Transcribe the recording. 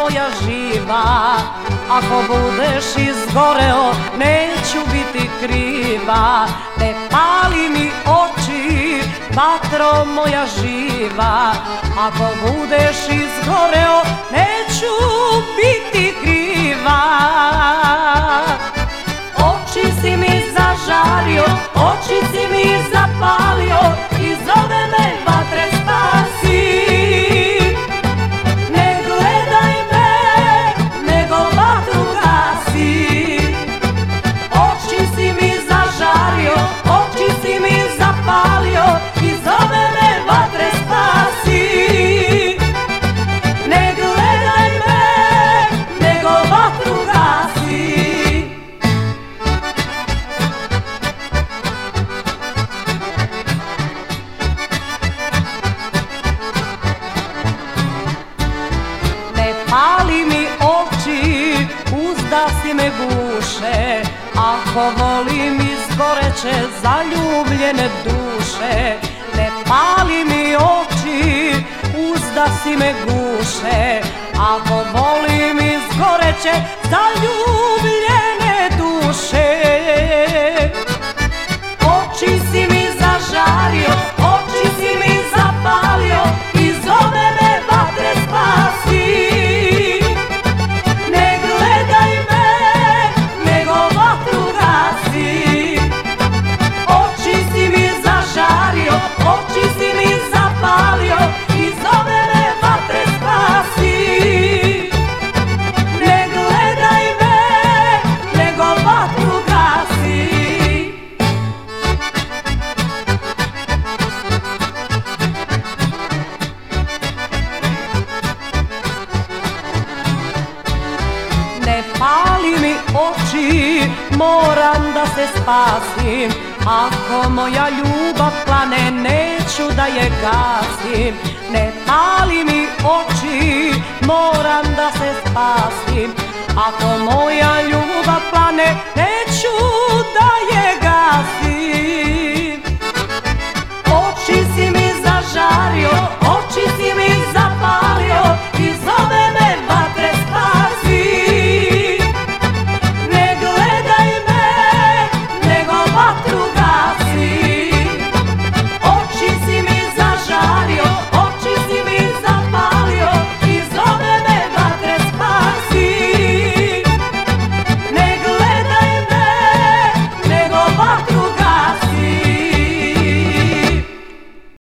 moja živa, ako budeš izgoreo, neću biti kriva. Ne pali mi oči, vatro moja živa, ako budeš izgoreo, neću biti kriva. Oči si mi zažario, oči si mi zapalio, i zove me vatre spasi. Ne gledaj me, nego vatru gasi. Oči si mi zažario, oči si mi zapalio, i zove me vatre spasi. Ne gledaj me, nego vatru gasi. Pali mi oči, uzda si me guše, ako volim izgoreće zaljubljene duše. Ne pali mi oči, uzda si me guše, ako volim izgoreće zaljubljene duše. Oči si mi zažario, oči si mi zapalio, i zove me vatre spasi. Oči si mi zapalio, i zove me vatre spasi. Ne gledaj me, nego vatru gasi. Ne pali mi oči, moram da se spasim. Ako moja ljubav plane, neću da je gasim. Ne pali mi oči, moram da se spasim. Ako moja